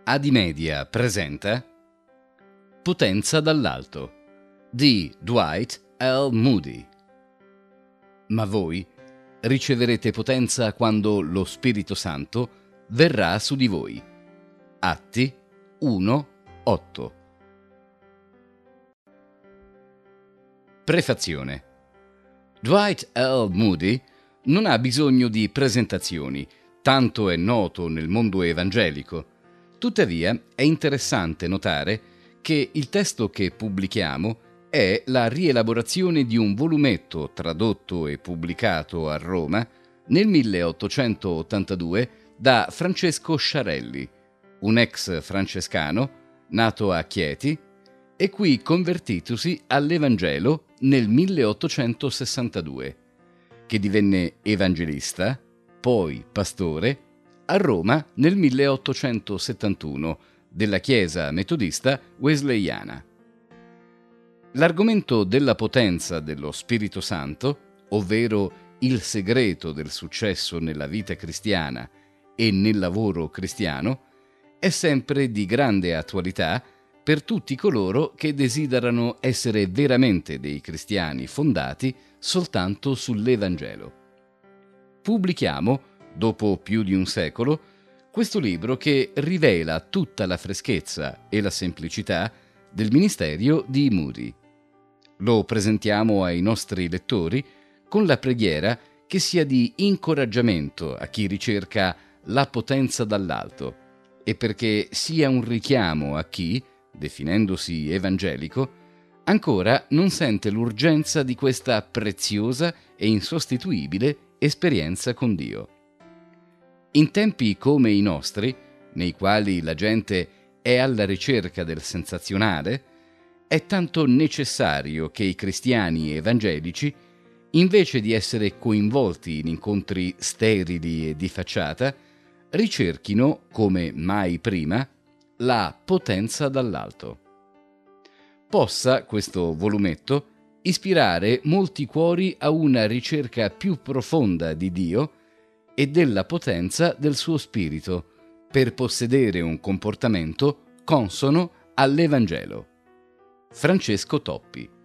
Adimedia presenta Potenza dall'alto di Dwight L. Moody. Ma voi riceverete potenza quando lo Spirito Santo verrà su di voi. Atti 1:8. Prefazione. Dwight L. Moody non ha bisogno di presentazioni, tanto è noto nel mondo evangelico. Tuttavia è interessante notare che il testo che pubblichiamo è la rielaborazione di un volumetto tradotto e pubblicato a Roma nel 1882 da Francesco Sciarelli, un ex francescano nato a Chieti e qui convertitosi all'Evangelo nel 1862, che divenne evangelista, poi pastore, a Roma nel 1871 della Chiesa metodista wesleyana. L'argomento della potenza dello Spirito Santo, ovvero il segreto del successo nella vita cristiana e nel lavoro cristiano, è sempre di grande attualità per tutti coloro che desiderano essere veramente dei cristiani fondati soltanto sull'Evangelo. Pubblichiamo, dopo più di un secolo, questo libro che rivela tutta la freschezza e la semplicità del ministero di Moody. Lo presentiamo ai nostri lettori con la preghiera che sia di incoraggiamento a chi ricerca la potenza dall'alto e perché sia un richiamo a chi, definendosi evangelico, ancora non sente l'urgenza di questa preziosa e insostituibile esperienza con Dio. In tempi come i nostri, nei quali la gente è alla ricerca del sensazionale, è tanto necessario che i cristiani evangelici, invece di essere coinvolti in incontri sterili e di facciata, ricerchino, come mai prima, la potenza dall'alto. Possa questo volumetto ispirare molti cuori a una ricerca più profonda di Dio e della potenza del suo Spirito per possedere un comportamento consono all'Evangelo. Francesco Toppi.